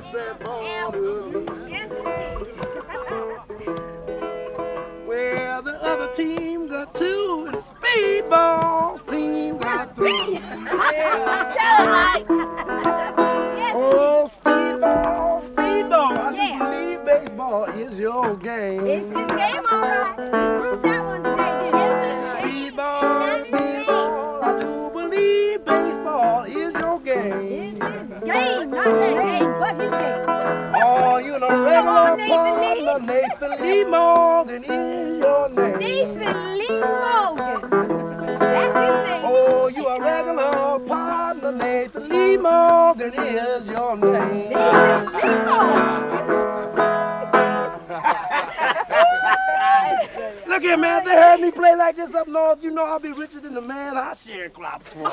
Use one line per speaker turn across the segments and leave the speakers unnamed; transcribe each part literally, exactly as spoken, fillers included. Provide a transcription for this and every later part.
baseball.
Yes, indeed.
Well, the other team got two, and Speedball's team got three.
Yes,
Oh, Speedball, Speedball, I
Yeah.
do believe baseball is your game.
it's his game, all right. He proved that one today, didn't he?
Speedball, Speedball, I do believe baseball is your game.
It's his game, not his game, but his game.
Oh, you know,
Come
regular
on, Nathan Lee.
partner, Nathan Lee Morgan is your name.
Nathan Lee Morgan. That's his name.
Oh, you a regular partner, Nathan Lee Morgan is your name.
Nathan Lee Morgan.
Look here, man, if they heard me play like this up north, you know I'll be richer than the man I share crops for.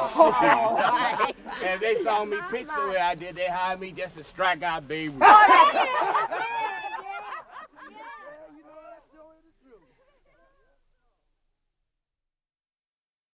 And if they saw me pitch the way I did, they hired me just to strike out Babe Ruth.
Oh, yeah.